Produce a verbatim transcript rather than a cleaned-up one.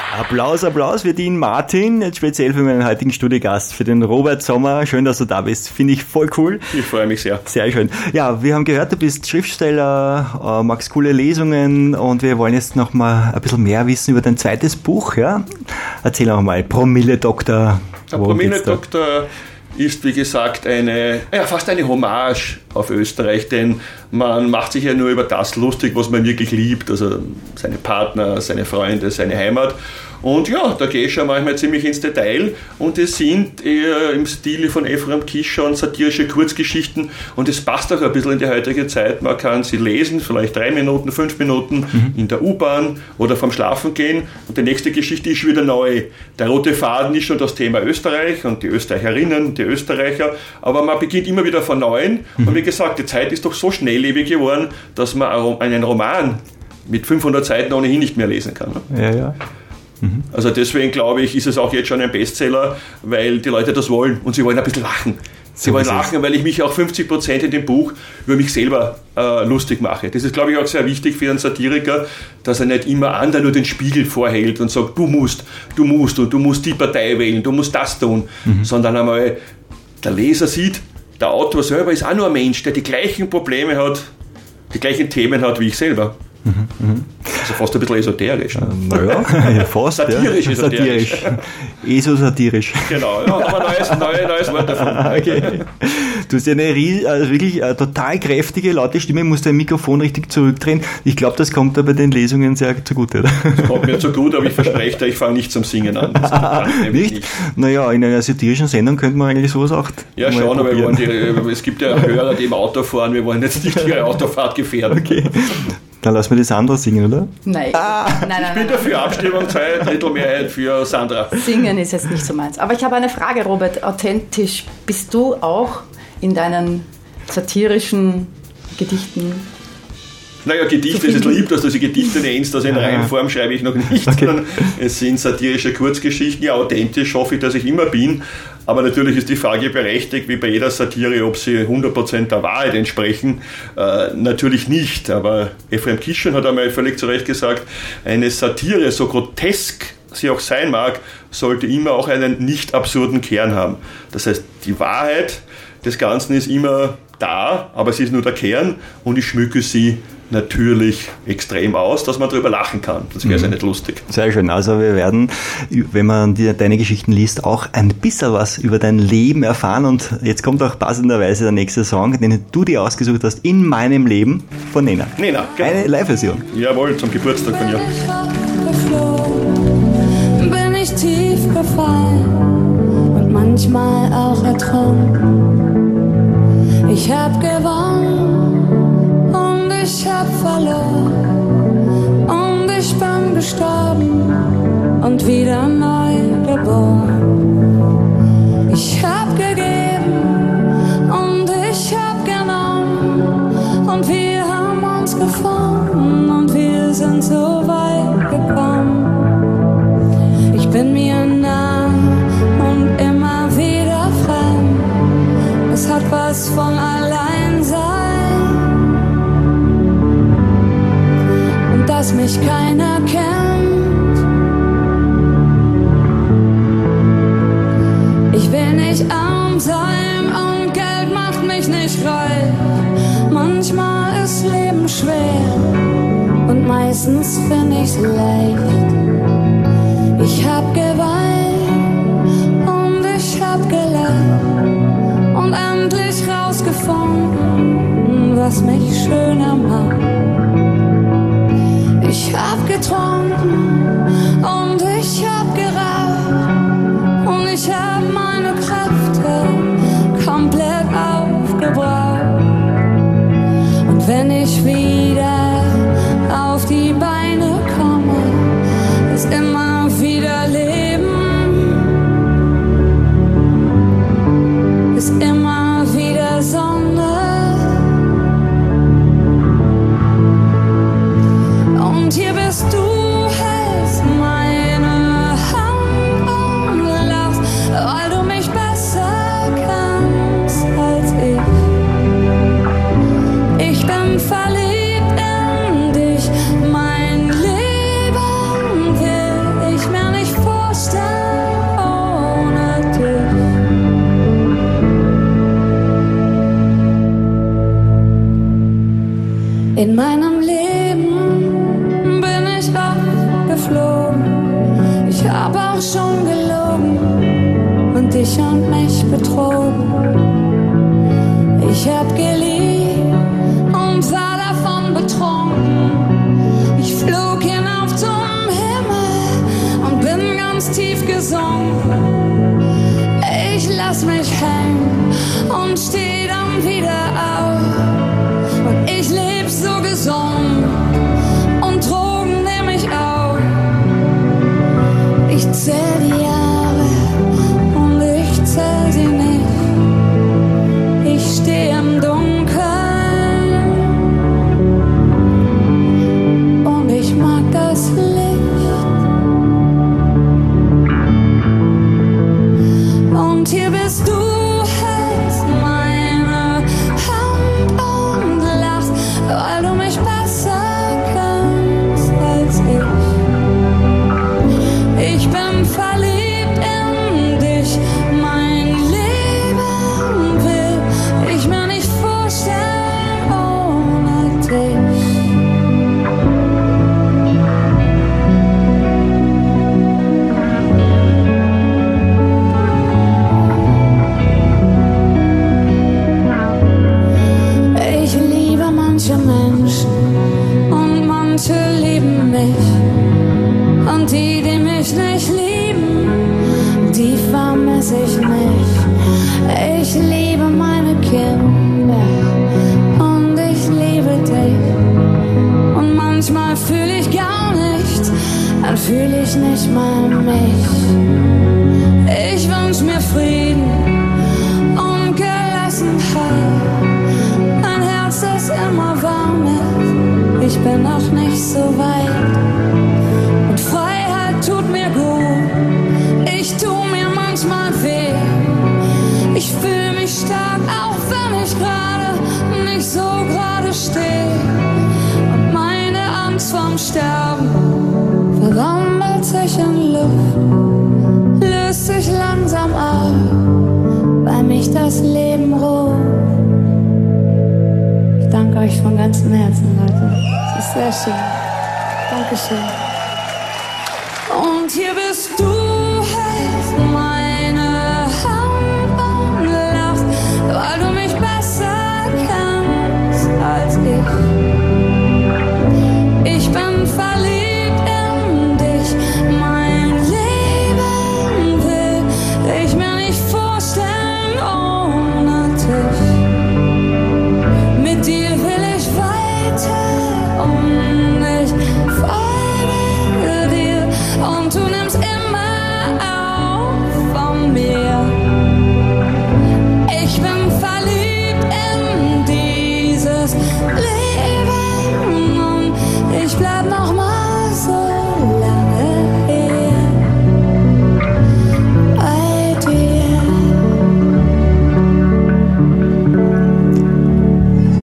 Applaus, Applaus für den Martin, jetzt speziell für meinen heutigen Studiogast, für den Robert Sommer. Schön, dass du da bist. Finde ich voll cool. Ich freue mich sehr. Sehr schön. Ja, wir haben gehört, du bist Schriftsteller, magst coole Lesungen und wir wollen jetzt noch mal ein bisschen mehr wissen über dein zweites Buch. Ja? Erzähl auch mal, Promille-Doktor. Promille-Doktor ist, wie gesagt, eine, ja, fast eine Hommage auf Österreich, denn man macht sich ja nur über das lustig, was man wirklich liebt, also seine Partner, seine Freunde, seine Heimat. Und ja, da gehe ich schon manchmal ziemlich ins Detail und es sind eher im Stile von Ephraim Kishon satirische Kurzgeschichten und es passt auch ein bisschen in die heutige Zeit. Man kann sie lesen, vielleicht drei Minuten, fünf Minuten mhm. in der U-Bahn oder vorm Schlafen gehen und die nächste Geschichte ist wieder neu. Der rote Faden ist schon das Thema Österreich und die Österreicherinnen, die Österreicher, aber man beginnt immer wieder von Neuem mhm. und wie gesagt, die Zeit ist doch so schnelllebig geworden, dass man einen Roman mit fünfhundert Seiten ohnehin nicht mehr lesen kann. Ne? Ja, ja. Mhm. Also deswegen glaube ich, ist es auch jetzt schon ein Bestseller, weil die Leute das wollen und sie wollen ein bisschen lachen. Sie so wollen lachen, weil ich mich auch fünfzig Prozent in dem Buch über mich selber äh, lustig mache. Das ist, glaube ich, auch sehr wichtig für einen Satiriker, dass er nicht immer anderen nur den Spiegel vorhält und sagt, du musst, du musst und du musst die Partei wählen, du musst das tun, mhm. sondern einmal der Leser sieht, der Autor selber ist auch nur ein Mensch, der die gleichen Probleme hat, die gleichen Themen hat wie ich selber. Mhm. Also fast ein bisschen esoterisch. Ne? Naja, ja, fast. Satirisch, ja. esoterisch. Esosatirisch. Genau, ja, aber neues, neues, neues Wort davon. Okay. Du hast ja eine also wirklich eine total kräftige, laute Stimme, musst dein Mikrofon richtig zurückdrehen. Ich glaube, das kommt da bei den Lesungen sehr zugute. Oder? Das kommt mir zugute, aber ich verspreche dir, ich fange nicht zum Singen an. Nicht? nicht? Naja, in einer satirischen Sendung könnte man eigentlich sowas auch. Ja, schon, aber wir wollen die, es gibt ja Hörer, die im Auto fahren, wir wollen jetzt nicht ihre Autofahrt gefährden. Okay. Dann lassen wir die Sandra singen, oder? Nein. Ah, nein, nein, ich bin nein, dafür nein. Abstimmung, zwei Drittel Mehrheit für Sandra. Singen ist jetzt nicht so meins. Aber ich habe eine Frage, Robert. Authentisch, bist du auch in deinen satirischen Gedichten? Naja, Gedichte ist es lieb, dass du sie Gedichte nennst, also in ja. Reihenform schreibe ich noch nicht, okay. sondern es sind satirische Kurzgeschichten. Ja, authentisch hoffe ich, dass ich immer bin. Aber natürlich ist die Frage berechtigt, wie bei jeder Satire, ob sie hundert Prozent der Wahrheit entsprechen. Äh, natürlich nicht, aber Ephraim Kishon hat einmal völlig zu Recht gesagt, eine Satire, so grotesk sie auch sein mag, sollte immer auch einen nicht absurden Kern haben. Das heißt, die Wahrheit des Ganzen ist immer da, aber sie ist nur der Kern und ich schmücke sie natürlich extrem aus, dass man darüber lachen kann. Das wäre mhm. ja nicht lustig. Sehr schön. Also wir werden, wenn man die, deine Geschichten liest, auch ein bisschen was über dein Leben erfahren und jetzt kommt auch passenderweise der nächste Song, den du dir ausgesucht hast, In meinem Leben von Nena. Nena, genau. Eine Live-Version. Jawohl, zum Geburtstag von ihr. Bin ich tief gefallen und manchmal auch ertrunken. Ich hab gewonnen und ich hab verloren und ich bin gestorben und wieder neu geboren. Ich hab gegeben und ich hab genommen und wir haben uns gefunden und wir sind so weit gekommen. Ich bin mir nah und immer wieder fremd. Es hat was von Alleinsein und dass mich keiner kennt. Ich will nicht arm sein und Geld macht mich nicht reich. Manchmal ist Leben schwer und meistens find ich's leicht. Ich hab geweint und ich hab gelacht und endlich rausgefunden, was mich schöner macht. Ich hab getrunken und ich hab geraucht und ich hab meine Kräfte komplett aufgebraucht. Und wenn ich wieder auf die Beine komme, ist immer wieder Leben, ist immer wieder Sonne. Und hier bist du, hey, In meinem Leben bin ich oft geflogen. Ich hab auch schon gelogen und dich und mich betrogen. Ich hab geliebt und war davon betrunken. Ich flog hinauf zum Himmel und bin ganz tief gesunken. Ich lass mich hängen und steh dann wieder auf. Und ich leb so gesund und Drogen nehm ich auf. Ich zähl die Jahre und ich zähl sie nicht. Ich steh im Dunkeln und ich mag das Licht. Und hier bist du, hältst meine Hand und lachst, weil du mich besser kennst als ich. Ich bin verliebt in dich, mein Leben will ich mir nicht vorstellen ohne dich. Ich liebe manche Menschen und manche lieben mich. Und die, die mich nicht lieben, die vermisse ich nicht. Ich liebe meine Kinder und ich liebe dich. Und manchmal fühle ich gar nichts, dann fühle ich nicht mal mich. Ich wünsch mir Frieden und Gelassenheit. Ein Herz, das immer warm ist. Ich bin noch nicht so weit. Und Freiheit tut mir gut. Ich tu mir manchmal weh. Ich fühl mich stark, auch wenn ich gerade nicht so gerade stehe. Und meine Angst vorm Sterben verwandelt sich in Luft, löst sich langsam auf, weil mich das Leben ruht. Ich danke euch von ganzem Herzen, Leute. Es ist sehr schön. Dankeschön. Und hier bist du.